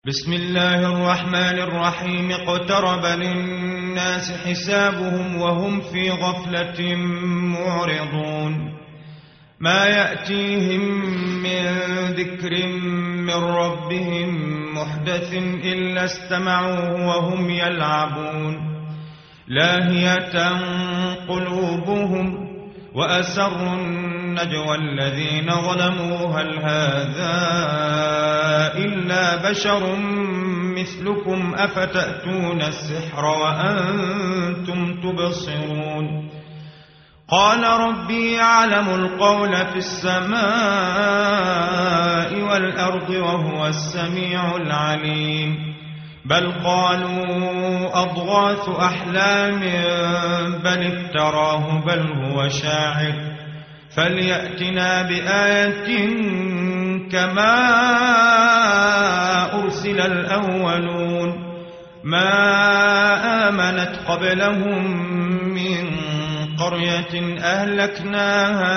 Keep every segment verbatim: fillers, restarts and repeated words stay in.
بسم الله الرحمن الرحيم اقترب للناس حسابهم وهم في غفلة معرضون ما يأتيهم من ذكر من ربهم محدث إلا استمعوه وهم يلعبون لاهية قلوبهم وأسروا النجوى الذين ظلموا هل هذا إلا بشر مثلكم أفتأتون السحر وأنتم تبصرون قال ربي يعلم القول في السماء والأرض وهو السميع العليم بل قالوا أضغاث أحلام بل افتراه بل هو شاعر فليأتنا بآية كما أرسل الأولون ما آمنت قبلهم من قرية أهلكناها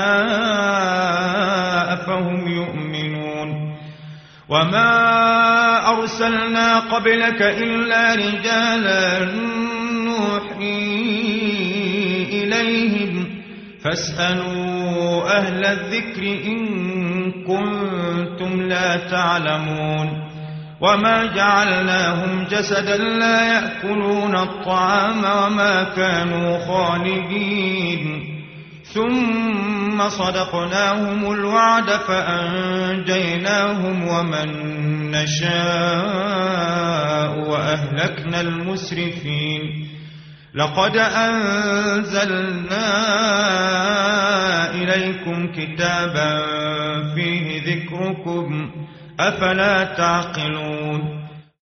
أفهم يؤمنون وما أرسلنا قبلك إلا رجالا نوحي إليهم فاسألوا أهل الذكر إن كنتم لا تعلمون وما جعلناهم جسدا لا يأكلون الطعام وما كانوا خالدين ثم صدقناهم الوعد فأنجيناهم ومن نشاء وأهلكنا المسرفين لقد أنزلنا إليكم كتابا فيه ذكركم أفلا تعقلون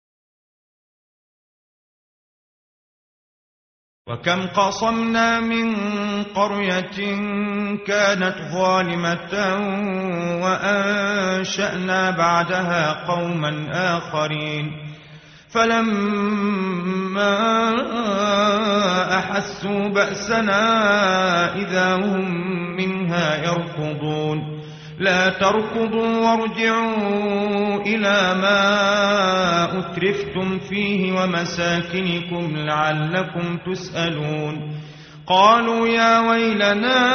وكم قصمنا من قرية كانت ظالمة وأنشأنا بعدها قوما آخرين فلما أحسوا بأسنا إذا هم منها يركضون لا تركضوا وارجعوا إلى ما أترفتم فيه ومساكنكم لعلكم تسألون قالوا يا ويلنا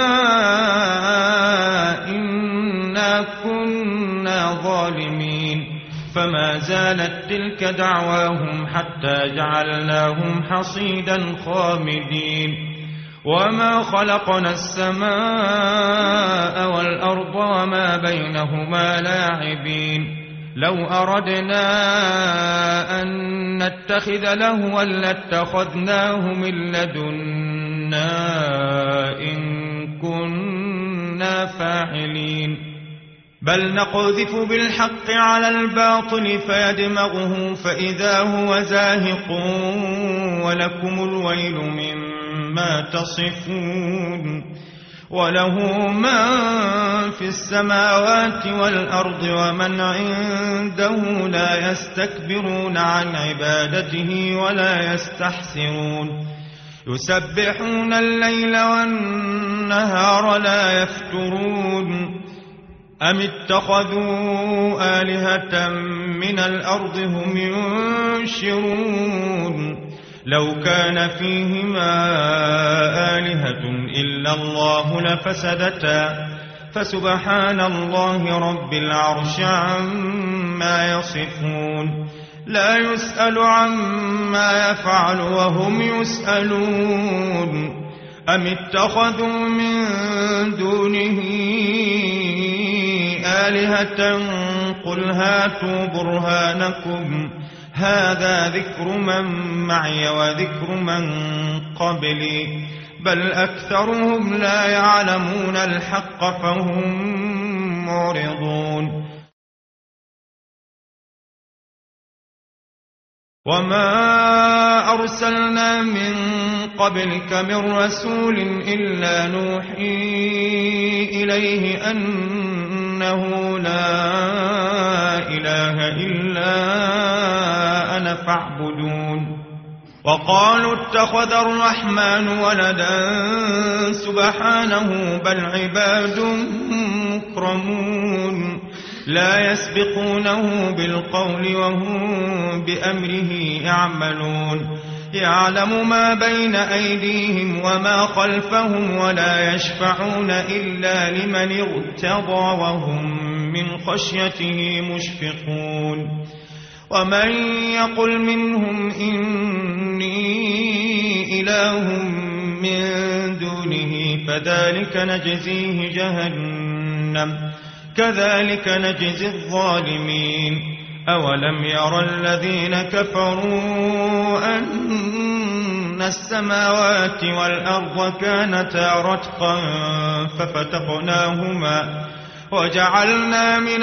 إنا كنا ظالمين فما زالت تلك دعواهم حتى جعلناهم حصيدا خامدين وما خلقنا السماء والأرض وما بينهما لاعبين لو أردنا أن نتخذ لهوا لاتخذناه من لدنا إن كنا فاعلين بل نقذف بالحق على الباطل فيدمغه فإذا هو زاهق ولكم الويل مما تصفون وله من في السماوات والأرض ومن عنده لا يستكبرون عن عبادته ولا يستحسرون يسبحون الليل والنهار لا يفترون أم اتخذوا آلهة من الأرض هم ينشرون لو كان فيهما آلهة إلا الله لفسدتا فسبحان الله رب العرش عما يصفون لا يسأل عما يفعل وهم يسألون أم اتخذوا من دونه آلهة قل هاتوا برهانكم هذا ذكر من معي وذكر من قبلي بل أكثرهم لا يعلمون الحق فهم معرضون وما أرسلنا من قبلك من رسول إلا نوحي إليه أنه لا إله إلا أنا فاعبدون وقالوا اتخذ الرحمن ولدا سبحانه بل عباد مكرمون لا يسبقونه بالقول وهم بأمره يعملون يعلم ما بين أيديهم وما خلفهم ولا يشفعون إلا لمن ارتضى وهم من خشيته مشفقون ومن يقل منهم إني إله من دونه فذلك نجزيه جهنم كذلك نجزي الظالمين أولم يرى الذين كفروا أن السماوات والأرض كانتا رتقا ففتقناهما وجعلنا من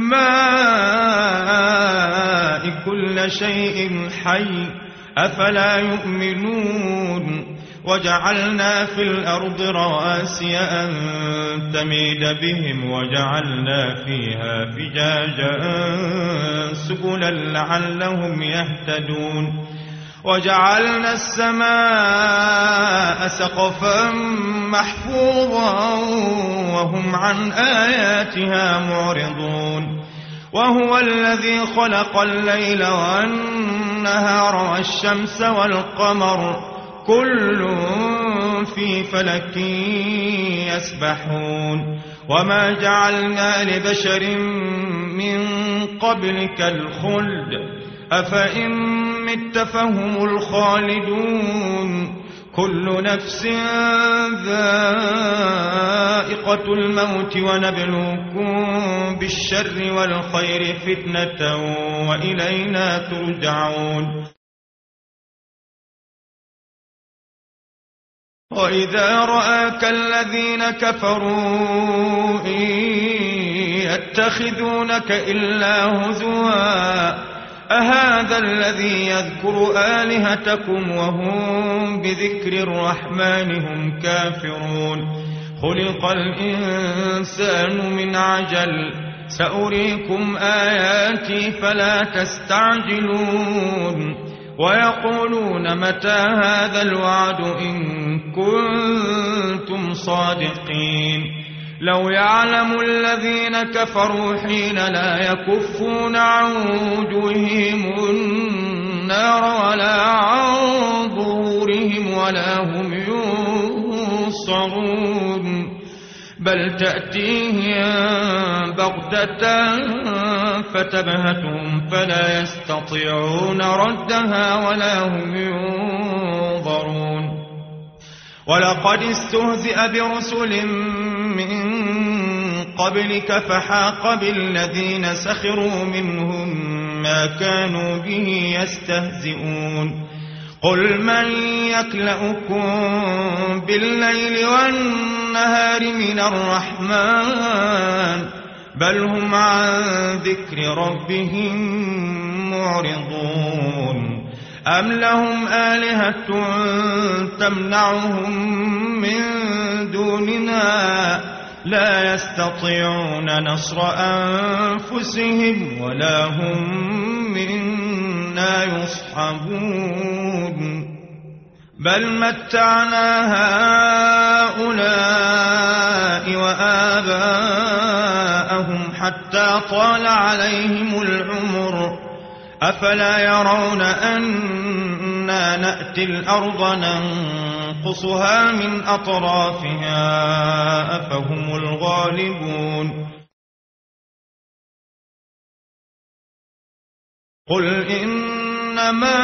الماء كل شيء حي أفلا يؤمنون وجعلنا في الأرض رواسي أن تميد بهم وجعلنا فيها فجاجا سبلا لعلهم يهتدون وجعلنا السماء سقفا محفوظا وهم عن آياتها معرضون وهو الذي خلق الليل والنهار والشمس والقمر كل في فلك يسبحون وما جعلنا لبشر من قبلك الخلد أفإن مت فهم الخالدون كل نفس ذائقة الموت ونبلوكم بالشر والخير فتنة وإلينا ترجعون وإذا رآك الذين كفروا إن يتخذونك إلا هزوا أهذا الذي يذكر آلهتكم وهم بذكر الرحمن هم كافرون خلق الإنسان من عجل سأريكم آياتي فلا تستعجلون ويقولون متى هذا الوعد إن كنتم صادقين لو يعلم الذين كفروا حين لا يكفون عن وجوههم النار ولا عن ظهورهم ولا هم ينصرون بل تأتيهم بغتة فتبهتهم فلا يستطيعون ردها ولا هم ينظرون ولقد استهزئ برسل من قبلك فحاق بالذين سخروا منهم ما كانوا به يستهزئون قل من يكلؤكم بالليل والنهار من الرحمن بل هم عن ذكر ربهم معرضون أم لهم آلهة تمنعهم من دوننا لا يستطيعون نصر أنفسهم ولا هم منا يصحبون بل متعنا هؤلاء وآباءهم حتى طال عليهم العمر أفلا يرون أنا نأتي الأرض ننقصها من أطرافها أفهم الغالبون قل إنما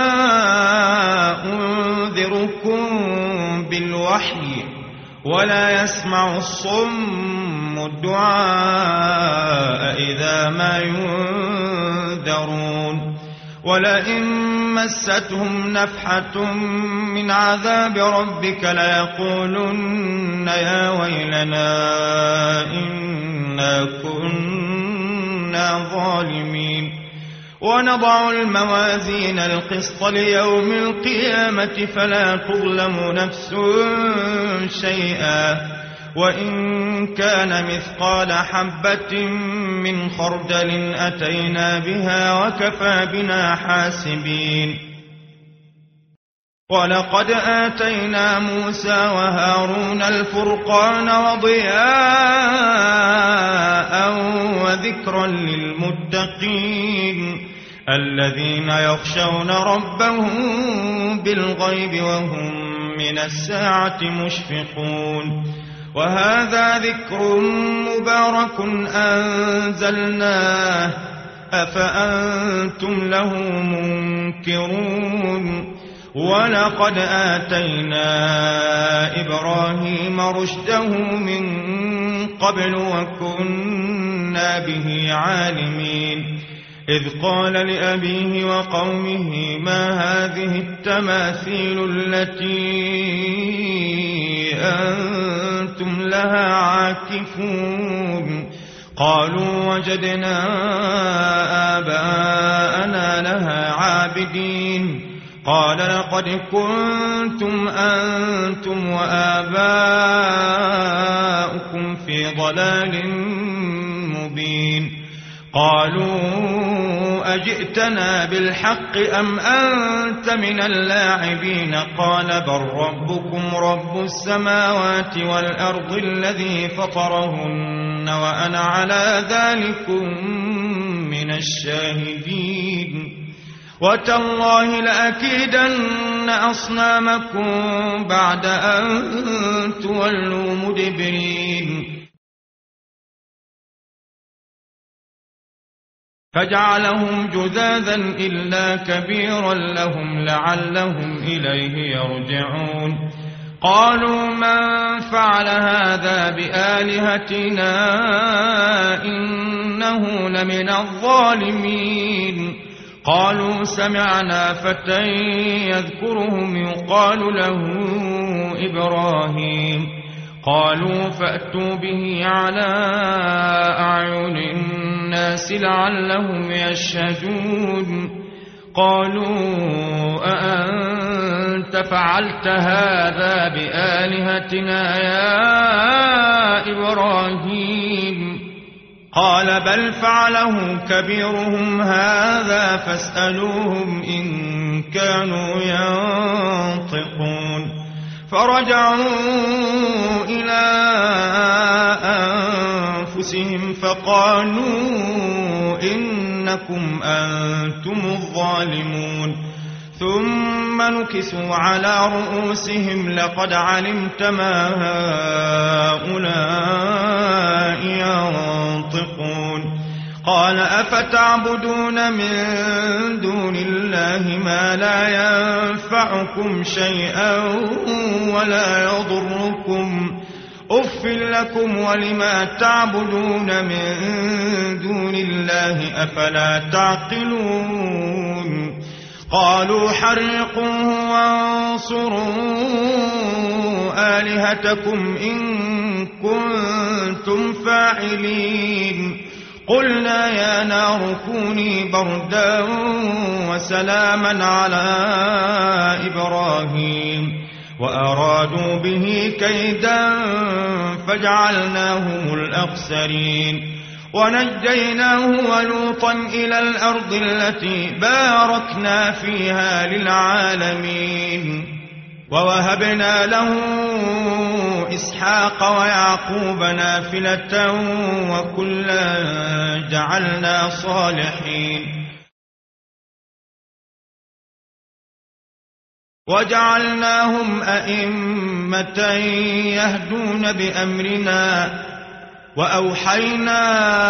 أنذركم بالوحي ولا يسمع الصم الدعاء إذا ما ينذرون ولئن مستهم نفحة من عذاب ربك ليقولن يا ويلنا إنا كنا ظالمين ونضع الموازين القسط ليوم القيامة فلا تظلم نفس شيئا وإن كان مثقال حبة من خردل أتينا بها وكفى بنا حاسبين ولقد آتينا موسى وهارون الفرقان وضياء وذكرا للمتقين الذين يخشون ربهم بالغيب وهم من الساعة مشفقون. وهذا ذكر مبارك أنزلناه أفأنتم له منكرون. ولقد آتينا إبراهيم رشده من قبل وكنا به عالمين إذ قال لأبيه وقومه ما هذه التماثيل التي أنتم لها عاكفون قالوا وجدنا آباءنا لها عابدين قال لقد كنتم أنتم وآباؤكم في ضلال مبين. قالوا أجئتنا بالحق أم أنت من اللاعبين قال بل ربكم رب السماوات والأرض الذي فطرهن وأنا على ذلكم من الشاهدين. وتالله لأكيدن أصنامكم بعد أن تولوا مدبرين. فجعلهم جذاذا إلا كبيرا لهم لعلهم إليه يرجعون. قالوا من فعل هذا بآلهتنا إنه لمن الظالمين. قالوا سمعنا فتى يذكرهم يقال له إبراهيم. قالوا فأتوا به على أعين الناس لعلهم يشهدون. قالوا أأنت فعلت هذا بآلهتنا يا إبراهيم قال بل فعله كبيرهم هذا فاسألوهم إن كانوا ينطقون. فرجعوا إلى أنفسهم فقالوا إنكم أنتم الظالمون. ثم نكسوا على رؤوسهم لقد علمت ما هؤلاء ينطقون. قال أفتعبدون من دون الله ما لا ينفعكم شيئا ولا يضركم أف لكم ولما تعبدون من دون الله أفلا تعقلون. قالوا حرقوه وانصروا آلهتكم إن كنتم فاعلين. قلنا يا نار كوني بردا وسلاما على إبراهيم وأرادوا به كيدا فجعلناهم الأخسرين. ونجيناه ولوطا إلى الأرض التي باركنا فيها للعالمين. ووهبنا له إسحاق ويعقوب نافلة وكلا جعلنا صالحين. وجعلناهم أئمة يهدون بأمرنا وأوحينا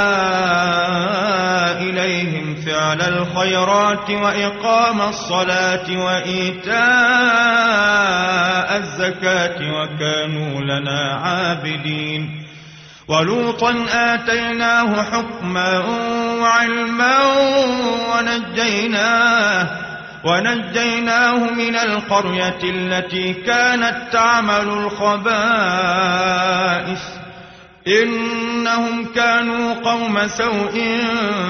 إليهم فعل الخيرات وإقام الصلاة وإيتاء الزكاة وكانوا لنا عابدين. ولوطا آتيناه حكما وعلما ونجيناه, ونجيناه من القرية التي كانت تعمل الخبائث إنهم كانوا قوم سوء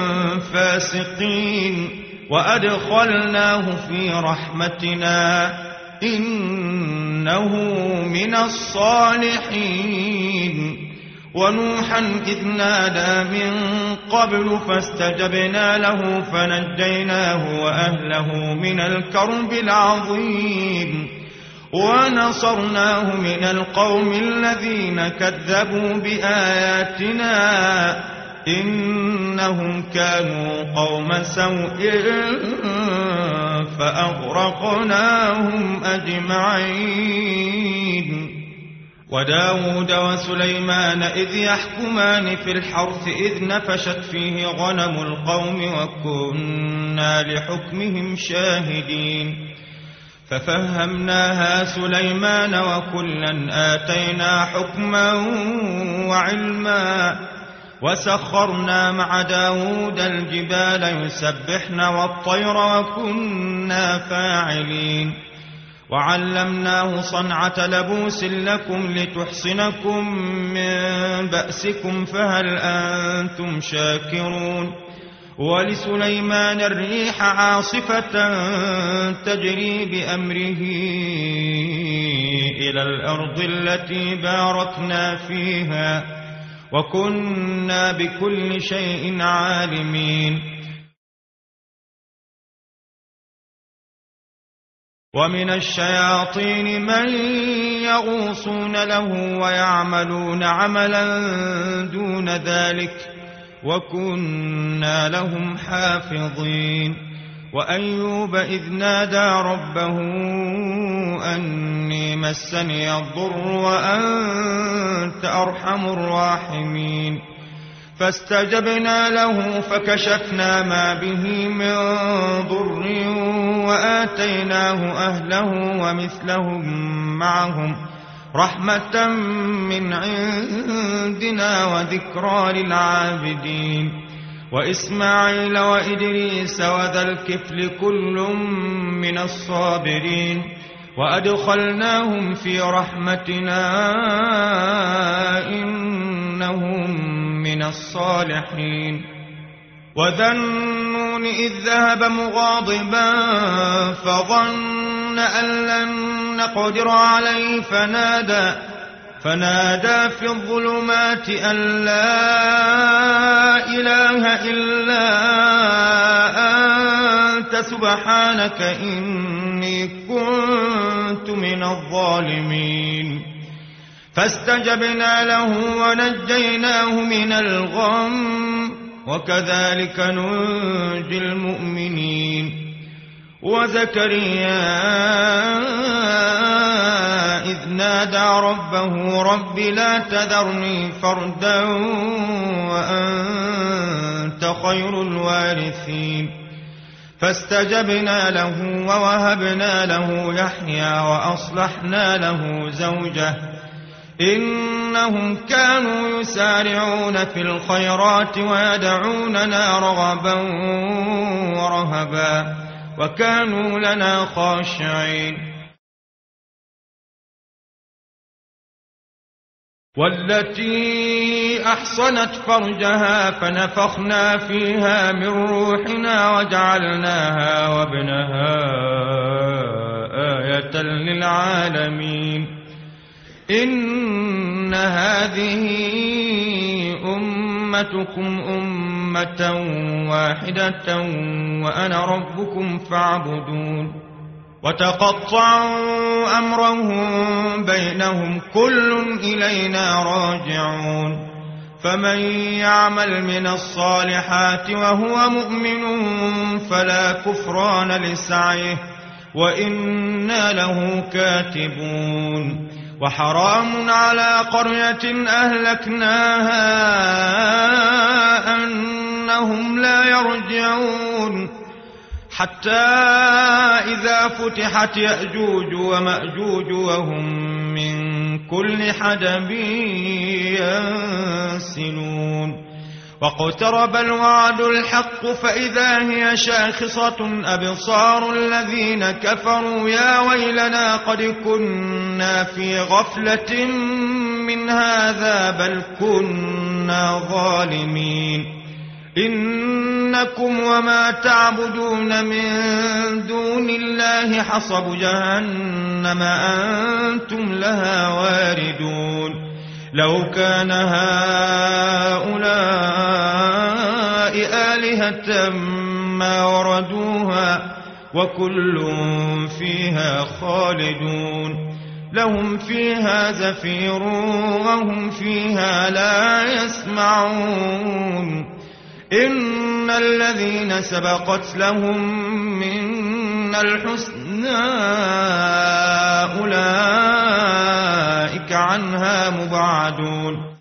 فاسقين. وأدخلناه في رحمتنا إنه من الصالحين. ونوحا إذ نادى من قبل فاستجبنا له فنجيناه وأهله من الكرب العظيم ونصرناه من القوم الذين كذبوا بآياتنا إنهم كانوا قوم سوء فأغرقناهم أجمعين. وداود وسليمان إذ يحكمان في الحرث إذ نفشت فيه غنم القوم وكنا لحكمهم شاهدين ففهمناها سليمان وكلا آتينا حكما وعلما وسخرنا مع داود الجبال يسبحن والطير وكنا فاعلين وعلمناه صنعة لبوس لكم لتحصنكم من بأسكم فهل أنتم شاكرون. ولسليمان الريح عاصفة تجري بأمره إلى الأرض التي باركنا فيها وكنا بكل شيء عالمين. ومن الشياطين من يغوصون له ويعملون عملا دون ذلك وكنا لهم حافظين. وأيوب إذ نادى ربه أني مسني الضر وأنت أرحم الراحمين فاستجبنا له فكشفنا ما به من ضر وآتيناه أهله ومثلهم معهم رحمة من عندنا وذكرى للعابدين. وإسماعيل وإدريس وذا الكفل كل من الصابرين وأدخلناهم في رحمتنا إنهم من الصالحين. وذا النون إذ ذهب مغاضبا فظن أن لن نقدر عليه فنادى فنادى في الظلمات أن لا إله إلا أنت سبحانك إني كنت من الظالمين فاستجبنا له ونجيناه من الغم وكذلك ننجي المؤمنين. وزكريا إذ نادى ربه رب لا تذرني فردا وأنت خير الوارثين فاستجبنا له ووهبنا له يحيى وأصلحنا له زوجه إنهم كانوا يسارعون في الخيرات ويدعوننا رغبا ورهبا وكانوا لنا خاشعين. والتي أحصنت فرجها فنفخنا فيها من روحنا وجعلناها وابنها آية للعالمين. إن هذه أمتكم أمة واحدة وأنا ربكم فاعبدون. وتقطعوا أمرهم بينهم كل إلينا راجعون. فمن يعمل من الصالحات وهو مؤمن فلا كفران لسعيه وإنا له كاتبون. وحرام على قرية أهلكناها أنهم لا يرجعون حتى إذا فتحت يأجوج ومأجوج وهم من كل حدب ينسلون. واقترب الوعد الحق فإذا هي شاخصة أبصار الذين كفروا يا ويلنا قد كنا في غفلة من هذا بل كنا ظالمين. إنكم وما تعبدون من دون الله حصب جهنم أنتم لها واردون. لو كان هؤلاء آلهة ما وردوها وكل فيها خالدون لهم فيها زفير وهم فيها لا يسمعون إن الذين سبقت لهم منا الحسنى أولئك عنها مبعدون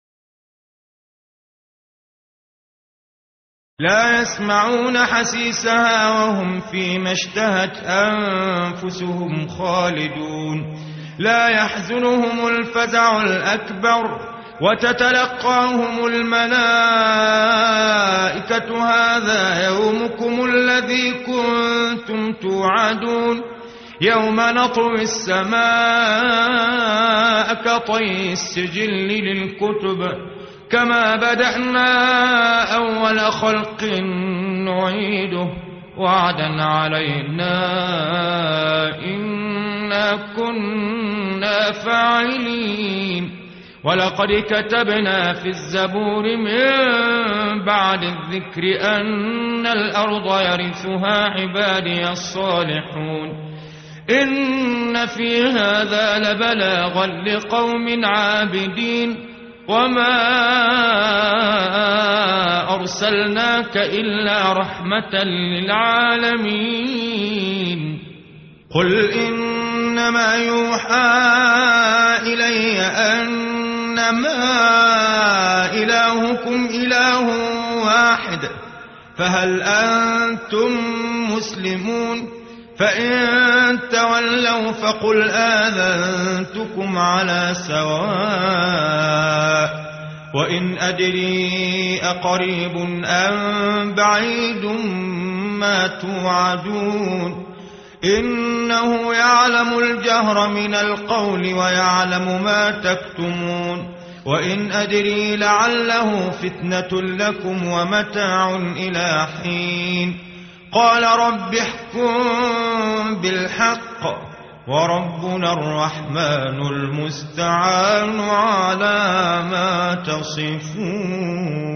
لا يسمعون حسيسها وهم فيما اشتهت أنفسهم خالدون لا يحزنهم الفزع الأكبر وتتلقاهم الملائكة هذا يومكم الذي كنتم توعدون يوم نطوي السماء كطي السجل للكتب كما بدأنا أول خلق نعيده وعدا علينا إنا كنا فاعلين ولقد كتبنا في الزبور من بعد الذكر أن الأرض يرثها عبادي الصالحون إن في هذا لبلاغا لقوم عابدين وما أرسلناك إلا رحمة للعالمين قل إنما يوحى إلي أنما إلهكم إله واحد فهل أنتم مسلمون فإن تولوا فقل آذنتكم على سواء وإن أدري أقريب أم بعيد ما توعدون إنه يعلم الجهر من القول ويعلم ما تكتمون وإن أدري لعله فتنة لكم ومتاع إلى حين قال رب احكم بالحق وربنا الرحمن المستعان على ما تصفون.